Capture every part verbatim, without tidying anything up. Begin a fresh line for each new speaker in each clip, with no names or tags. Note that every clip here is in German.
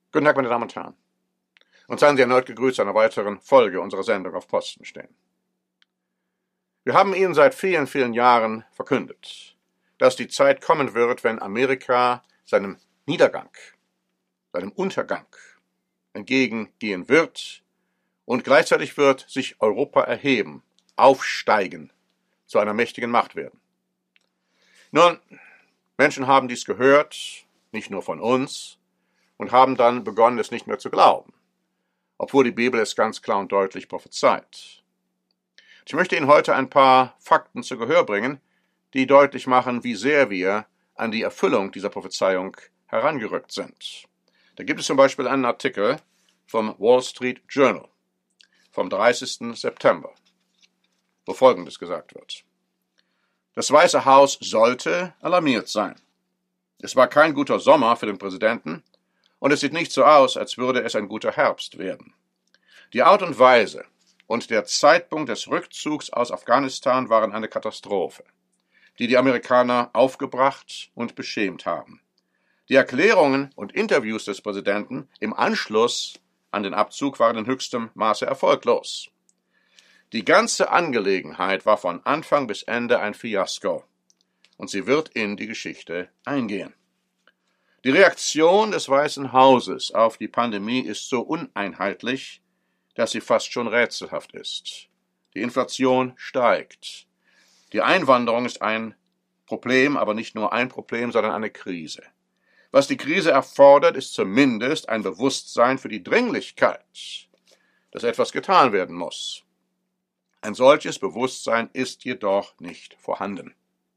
Guten Tag, meine Damen und Herren. Und seien Sie erneut gegrüßt zu einer weiteren Folge unserer Sendung Auf Posten stehen. Wir haben Ihnen seit vielen, vielen Jahren verkündet, dass die Zeit kommen wird, wenn Amerika seinem Niedergang, seinem Untergang entgegengehen wird und gleichzeitig wird sich Europa erheben, aufsteigen, zu einer mächtigen Macht werden. Nun, Menschen haben dies gehört, nicht nur von uns, und haben dann begonnen, es nicht mehr zu glauben, obwohl die Bibel es ganz klar und deutlich prophezeit. Ich möchte Ihnen heute ein paar Fakten zu Gehör bringen, die deutlich machen, wie sehr wir an die Erfüllung dieser Prophezeiung herangerückt sind. Da gibt es zum Beispiel einen Artikel vom Wall Street Journal vom dreißigsten September, wo Folgendes gesagt wird. Das Weiße Haus sollte alarmiert sein. Es war kein guter Sommer für den Präsidenten, und es sieht nicht so aus, als würde es ein guter Herbst werden. Die Art und Weise und der Zeitpunkt des Rückzugs aus Afghanistan waren eine Katastrophe, die die Amerikaner aufgebracht und beschämt haben. Die Erklärungen und Interviews des Präsidenten im Anschluss an den Abzug waren in höchstem Maße erfolglos. Die ganze Angelegenheit war von Anfang bis Ende ein Fiasko, und sie wird in die Geschichte eingehen. Die Reaktion des Weißen Hauses auf die Pandemie ist so uneinheitlich, dass sie fast schon rätselhaft ist. Die Inflation steigt. Die Einwanderung ist ein Problem, aber nicht nur ein Problem, sondern eine Krise. Was die Krise erfordert, ist zumindest ein Bewusstsein für die Dringlichkeit, dass etwas getan werden muss. Ein solches Bewusstsein ist jedoch nicht vorhanden.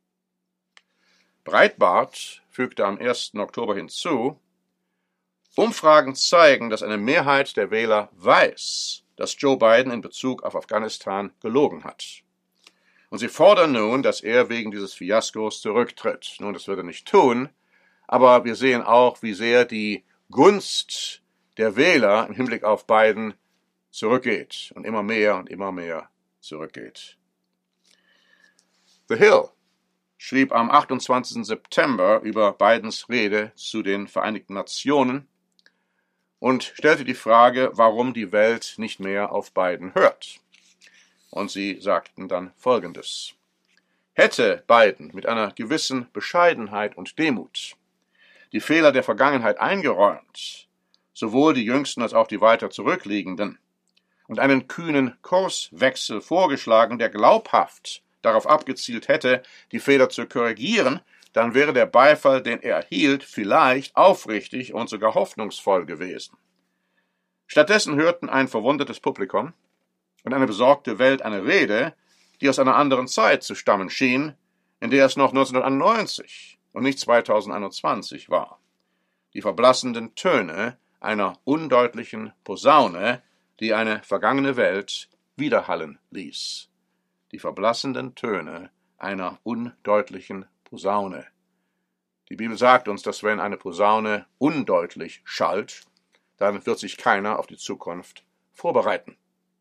Breitbart fügte am ersten Oktober hinzu, Umfragen zeigen, dass eine Mehrheit der Wähler weiß, dass Joe Biden in Bezug auf Afghanistan gelogen hat. Und sie fordern nun, dass er wegen dieses Fiaskos zurücktritt. Nun, das wird er nicht tun, aber wir sehen auch, wie sehr die Gunst der Wähler im Hinblick auf Biden zurückgeht und immer mehr und immer mehr zurückgeht. The Hill schrieb am achtundzwanzigsten September über Bidens Rede zu den Vereinigten Nationen und stellte die Frage, warum die Welt nicht mehr auf Biden hört. Und sie sagten dann Folgendes. Hätte Biden mit einer gewissen Bescheidenheit und Demut die Fehler der Vergangenheit eingeräumt, sowohl die jüngsten als auch die weiter zurückliegenden, und einen kühnen Kurswechsel vorgeschlagen, der glaubhaft darauf abgezielt hätte, die Fehler zu korrigieren, dann wäre der Beifall, den er erhielt, vielleicht aufrichtig und sogar hoffnungsvoll gewesen. Stattdessen hörten ein verwundertes Publikum und eine besorgte Welt eine Rede, die aus einer anderen Zeit zu stammen schien, in der es noch neunzehnhundertneunundneunzig und nicht zweitausendeinundzwanzig war. Die verblassenden Töne einer undeutlichen Posaune, die eine vergangene Welt widerhallen ließ. Die verblassenden Töne einer undeutlichen Posaune. Die Bibel sagt uns, dass wenn eine Posaune undeutlich schallt, dann wird sich keiner auf die Zukunft vorbereiten.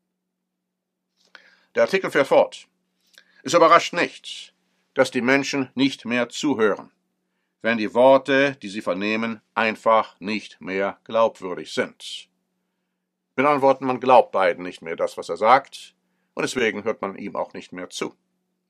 Der Artikel fährt fort. Es überrascht nicht, dass die Menschen nicht mehr zuhören, wenn die Worte, die sie vernehmen, einfach nicht mehr glaubwürdig sind. Mit anderen Worten, man glaubt Biden nicht mehr das, was er sagt, und deswegen hört man ihm auch nicht mehr zu.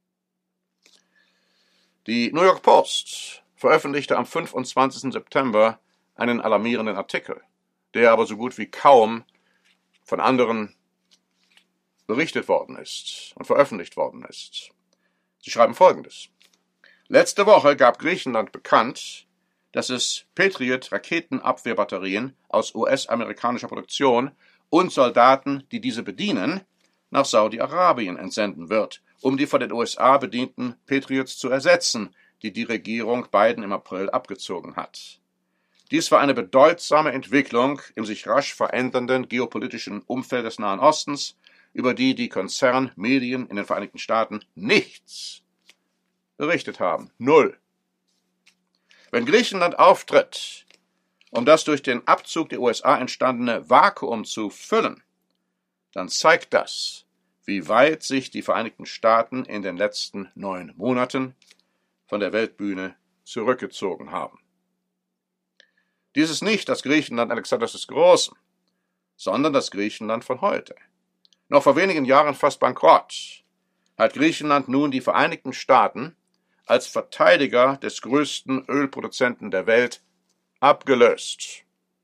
Die New York Post veröffentlichte am fünfundzwanzigsten September einen alarmierenden Artikel, der aber so gut wie kaum von anderen berichtet worden ist und veröffentlicht worden ist. Sie schreiben Folgendes. Letzte Woche gab Griechenland bekannt, dass es Patriot-Raketenabwehrbatterien aus U S-amerikanischer Produktion und Soldaten, die diese bedienen, nach Saudi-Arabien entsenden wird, um die von den U S A bedienten Patriots zu ersetzen, die die Regierung Biden im April abgezogen hat. Dies war eine bedeutsame Entwicklung im sich rasch verändernden geopolitischen Umfeld des Nahen Ostens, über die die Konzernmedien in den Vereinigten Staaten nichts berichtet haben. Null. Wenn Griechenland auftritt, um das durch den Abzug der U S A entstandene Vakuum zu füllen, dann zeigt das, wie weit sich die Vereinigten Staaten in den letzten neun Monaten von der Weltbühne zurückgezogen haben. Dies ist nicht das Griechenland Alexanders des Großen, sondern das Griechenland von heute. Noch vor wenigen Jahren fast bankrott, hat Griechenland nun die Vereinigten Staaten als Verteidiger des größten Ölproduzenten der Welt abgelöst.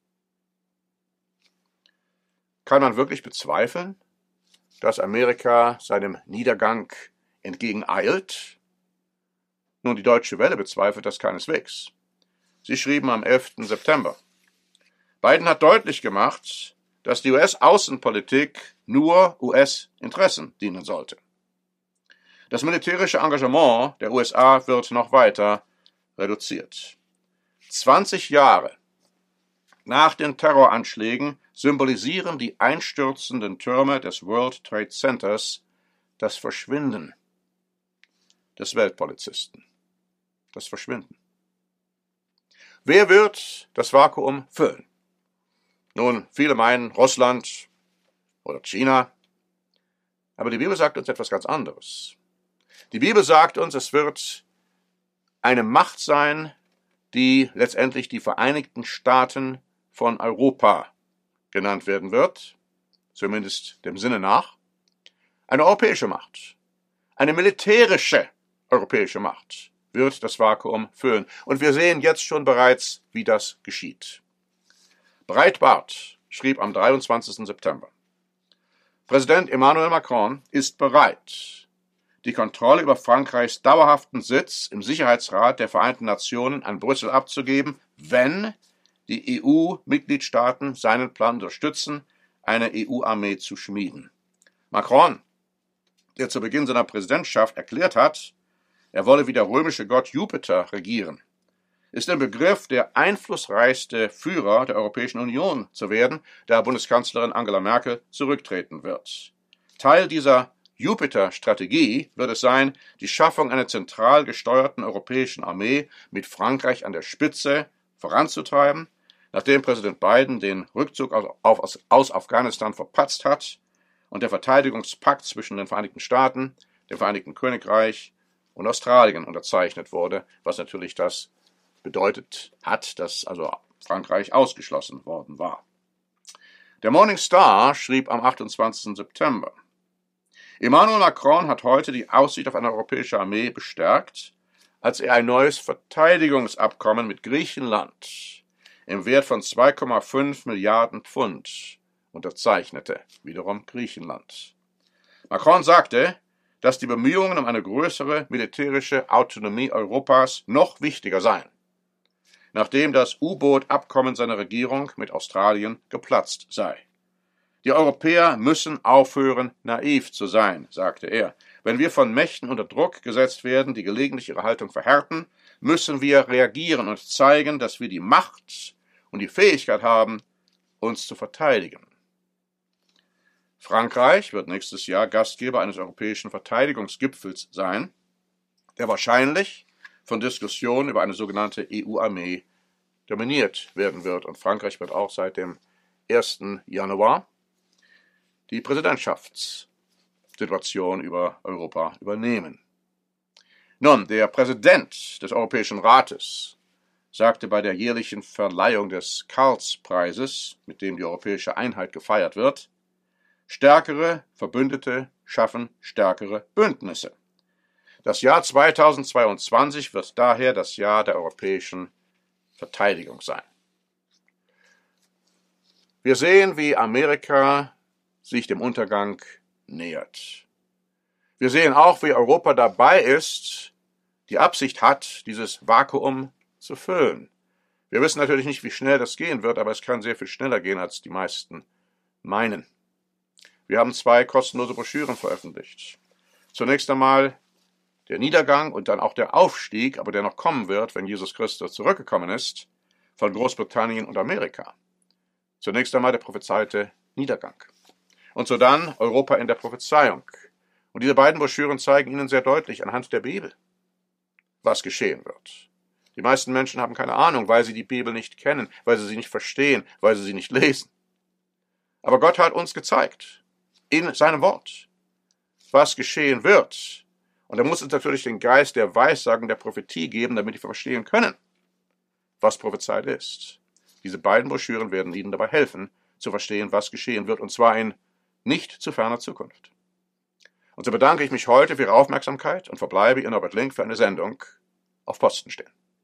Kann man wirklich bezweifeln, dass Amerika seinem Niedergang entgegeneilt? Nun, die Deutsche Welle bezweifelt das keineswegs. Sie schrieben am elften September: Biden hat deutlich gemacht, dass die U S-Außenpolitik nur U S-Interessen dienen sollte. Das militärische Engagement der U S A wird noch weiter reduziert. zwanzig Jahre nach den Terroranschlägen symbolisieren die einstürzenden Türme des World Trade Centers das Verschwinden des Weltpolizisten. Das Verschwinden. Wer wird das Vakuum füllen? Nun, viele meinen Russland oder China, aber die Bibel sagt uns etwas ganz anderes. Die Bibel sagt uns, es wird eine Macht sein, die letztendlich die Vereinigten Staaten von Europa genannt werden wird, zumindest dem Sinne nach, eine europäische Macht, eine militärische europäische Macht wird das Vakuum füllen. Und wir sehen jetzt schon bereits, wie das geschieht. Breitbart schrieb am dreiundzwanzigsten September: Präsident Emmanuel Macron ist bereit, die Kontrolle über Frankreichs dauerhaften Sitz im Sicherheitsrat der Vereinten Nationen an Brüssel abzugeben, wenn die E U-Mitgliedstaaten seinen Plan unterstützen, eine E U-Armee zu schmieden. Macron, der zu Beginn seiner Präsidentschaft erklärt hat, er wolle wie der römische Gott Jupiter regieren, ist im Begriff, der einflussreichste Führer der Europäischen Union zu werden, da Bundeskanzlerin Angela Merkel zurücktreten wird. Teil dieser Jupiter-Strategie wird es sein, die Schaffung einer zentral gesteuerten europäischen Armee mit Frankreich an der Spitze voranzutreiben, nachdem Präsident Biden den Rückzug aus, aus Afghanistan verpatzt hat und der Verteidigungspakt zwischen den Vereinigten Staaten, dem Vereinigten Königreich und Australien unterzeichnet wurde, was natürlich das bedeutet hat, dass also Frankreich ausgeschlossen worden war. Der Morning Star schrieb am achtundzwanzigsten September: Emmanuel Macron hat heute die Aussicht auf eine europäische Armee bestärkt, als er ein neues Verteidigungsabkommen mit Griechenland im Wert von zwei Komma fünf Milliarden Pfund unterzeichnete, wiederum Griechenland. Macron sagte, dass die Bemühungen um eine größere militärische Autonomie Europas noch wichtiger seien, nachdem das U-Boot-Abkommen seiner Regierung mit Australien geplatzt sei. Die Europäer müssen aufhören, naiv zu sein, sagte er. Wenn wir von Mächten unter Druck gesetzt werden, die gelegentlich ihre Haltung verhärten, müssen wir reagieren und zeigen, dass wir die Macht und die Fähigkeit haben, uns zu verteidigen. Frankreich wird nächstes Jahr Gastgeber eines europäischen Verteidigungsgipfels sein, der wahrscheinlich von Diskussionen über eine sogenannte E U-Armee dominiert werden wird. Und Frankreich wird auch seit dem ersten Januar die Präsidentschaftssituation über Europa übernehmen. Nun, der Präsident des Europäischen Rates sagte bei der jährlichen Verleihung des Karlspreises, mit dem die europäische Einheit gefeiert wird, stärkere Verbündete schaffen stärkere Bündnisse. Das Jahr zweitausendzweiundzwanzig wird daher das Jahr der europäischen Verteidigung sein. Wir sehen, wie Amerika sich dem Untergang nähert. Wir sehen auch, wie Europa dabei ist, die Absicht hat, dieses Vakuum zu füllen. Wir wissen natürlich nicht, wie schnell das gehen wird, aber es kann sehr viel schneller gehen, als die meisten meinen. Wir haben zwei kostenlose Broschüren veröffentlicht. Zunächst einmal der Niedergang und dann auch der Aufstieg, aber der noch kommen wird, wenn Jesus Christus zurückgekommen ist, von Großbritannien und Amerika. Zunächst einmal der prophezeite Niedergang. Und so dann Europa in der Prophezeiung. Und diese beiden Broschüren zeigen Ihnen sehr deutlich anhand der Bibel, was geschehen wird. Die meisten Menschen haben keine Ahnung, weil sie die Bibel nicht kennen, weil sie sie nicht verstehen, weil sie sie nicht lesen. Aber Gott hat uns gezeigt, in seinem Wort, was geschehen wird. Und er muss uns natürlich den Geist der Weissagung, der Prophetie geben, damit wir verstehen können, was prophezeit ist. Diese beiden Broschüren werden Ihnen dabei helfen, zu verstehen, was geschehen wird, und zwar in nicht zu ferner Zukunft. Und so bedanke ich mich heute für Ihre Aufmerksamkeit und verbleibe Ihr Norbert Link für eine Sendung auf Posten stehen.